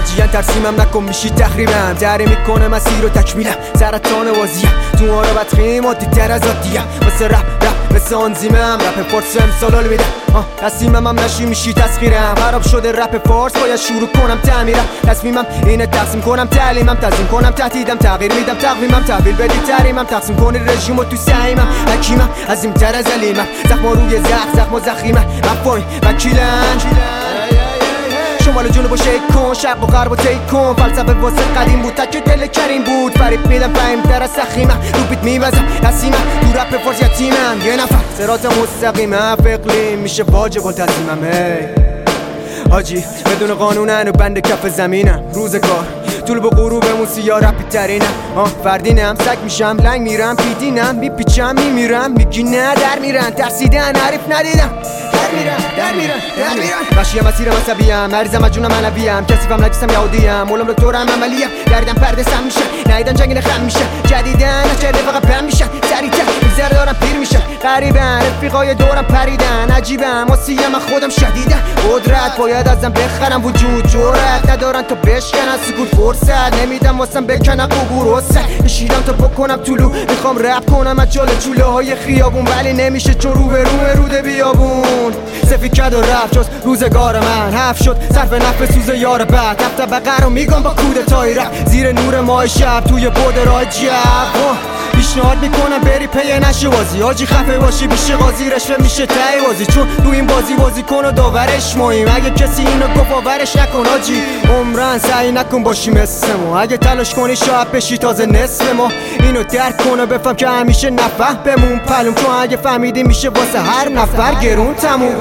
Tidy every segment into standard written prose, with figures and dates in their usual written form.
مرجیان ترسیمم نکن میشی تخریبم دره میکنه مسیر رو تکمیلم سرطان وازیم تو آره بدخیم عادی تر از عادیم واسه رپ مثل آنزیمم رپ فارس امسالال میدم تصمیمم هم نشی میشی تسخیرم خراب شده رپ فارس باید شروع کنم تعمیرم تصمیمم اینه تقسیم کنم تعلیمم تنظیم کنم تهدیدم تغییر میدم تقویمم تحویل بدی تحریمم تقسیم کنی رژیمو تو سعیمم حکیمم عظیم‌تر از علیمم زخم روی زخم و زخیمم مفاهیم وکیلن شمال جنوب و شیک کن شرق و غرب و تیک کن فلسفه واسه قدیم بود تک دل کریم بود فریب میدم فهم‌تر از سخیمم رو بیت میوزم حسیمم تو رپ فارس یتیمم یه نفر صراط مستقیمم فقلی میشه واجب و تصمیمم حاجی بدون قانونن و بند کف زمینم روزگار طول به غروبمون سیاه رپی ترینم فردینم سگ میشم لنگ میرم پیدینم میپیچم میمیرم میگی نه در میرن ترسیدن حریف ندیدم در میرن بخشیم مسیر مذهبیم مریضم از جونم علویم کسیفم نجسم یهودیم مولم دکترم عملیم گردم پرده سم میشه نیدن جنگین خم میشه جدیدن نشده فقط پم میشه سریعتر میگذر دارم پیر میشه غریبن رفیقای دورم پریدن عجیبم واسیم خودم شدیدن قدرت باید ازم بخرم وجود جرأت ندارن تا بشکنن سکوت فرصت نمیدم واسم بکنم قبور وسط نشیدم تا بکنم طلو میخوام رپ کنم از جال جوله های خیابون ولی نمیشه چون رو به روده بیابون سفید کد و رفت جز روزگار من حف شد صرف نفع سوز یار بعد هفته بقر رو میگم با کودتای رفت زیر نور ماه شب توی بود راه جب پیشنهاد میکنم بری پی نشه بازی حاجی خفه باشی بیشه قاضی رشوه میشه تای بازی چون تو این بازی کن و داورش ماییم اگه کسی اینو گفت آورش نکن حاجی عمرن سعی نکن باشی مثل ما اگه تلاش کنی شاید بشی تازه نصف ما اینو درک کنه بفهم که همیشه نفهم بمون پلوم چون اگه فهمیدی میشه واسه هر نفر گرون تموم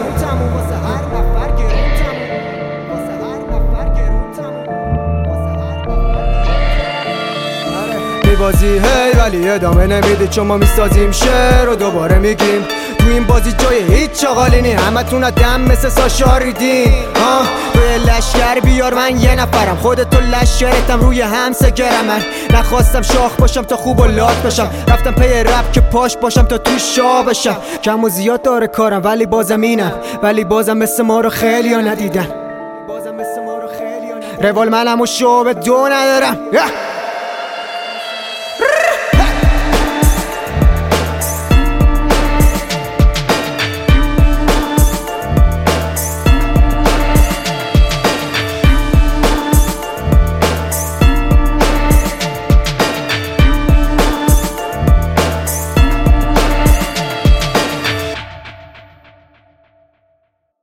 بازی هی ولی ادامه نمیده چون ما میسازیم شعر و دوباره میگیم تو این بازی جای هیچ چاقالی نی همتون دم مثل ساشا ریدین توی لشکر بیار من یه نفرم خودتو لشکرتم روی همسگرم من نخواستم شاخ باشم تا خوب و لات بشم رفتم پی رپ که پاش باشم تا تو شا بشم کم و زیاد داره کارم ولی بازم اینم ولی بازم مثل ما رو خیلی ها ندیدن روال منم و شو به دو ندارم